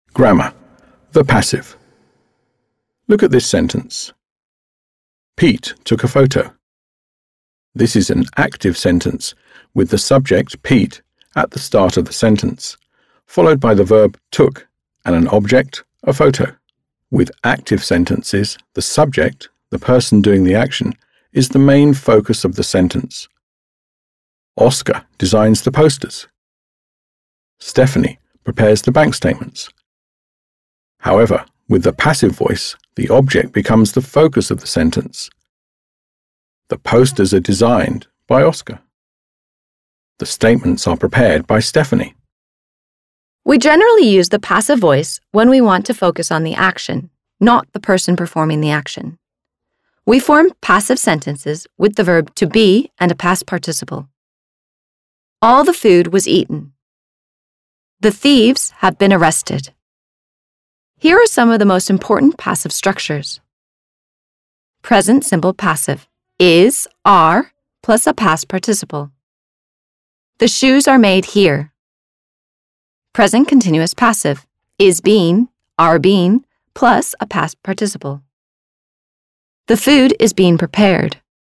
Grammar. The passive. Look at this sentence. Pete took a photo. This is an active sentence with the subject, Pete, at the start of the sentence, followed by the verb took and an object, a photo. With active sentences, the subject, the person doing the action, is the main focus of the sentence. Oscar designs the posters. Stephanie prepares the bank statements. However, with the passive voice, the object becomes the focus of the sentence. The posters are designed by Oscar. The statements are prepared by Stephanie. We generally use the passive voice when we want to focus on the action, not the person performing the action. We form passive sentences with the verb to be and a past participle. All the food was eaten. The thieves have been arrested. Here are some of the most important passive structures. Present simple passive is, are, plus a past participle. The shoes are made here. Present continuous passive is being, are being, plus a past participle. The food is being prepared.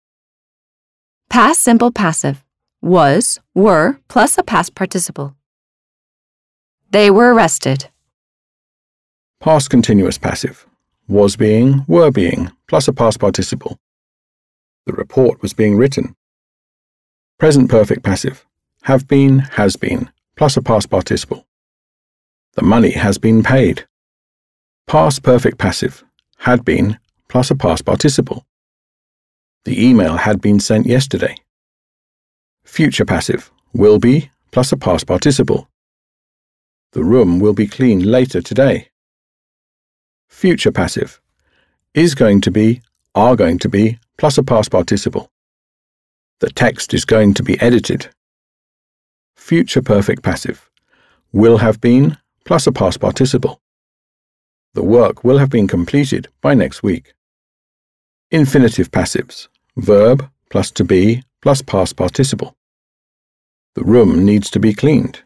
Past simple passive was, were, plus a past participle. They were arrested. Past continuous passive was being, were being, plus a past participle. The report was being written. Present perfect passive have been, has been, plus a past participle. The money has been paid. Past perfect passive had been, plus a past participle. The email had been sent yesterday. Future passive will be, plus a past participle. The room will be cleaned later today. Future passive is going to be, are going to be, plus a past participle. The text is going to be edited. Future perfect passive will have been, plus a past participle. The work will have been completed by next week. Infinitive passives, verb plus to be plus past participle. The room needs to be cleaned.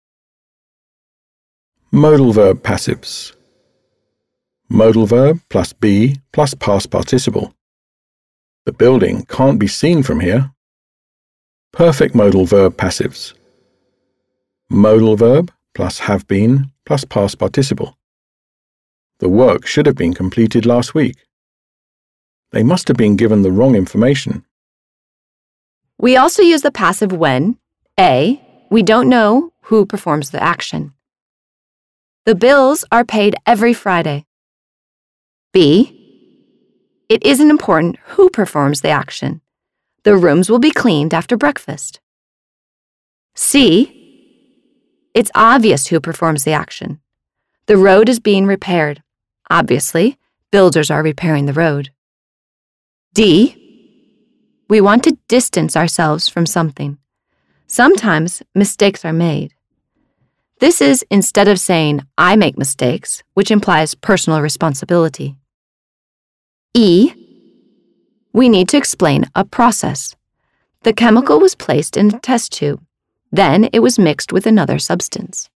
Modal verb passives. Modal verb plus be plus past participle. The building can't be seen from here. Perfect modal verb passives. Modal verb plus have been plus past participle. The work should have been completed last week. They must have been given the wrong information. We also use the passive when, A, we don't know who performs the action. The bills are paid every Friday. B, it isn't important who performs the action. The rooms will be cleaned after breakfast. C, it's obvious who performs the action. The road is being repaired. Obviously, builders are repairing the road. D, we want to distance ourselves from something. Sometimes mistakes are made. This is instead of saying, I make mistakes, which implies personal responsibility. E, we need to explain a process. The chemical was placed in a test tube. Then it was mixed with another substance.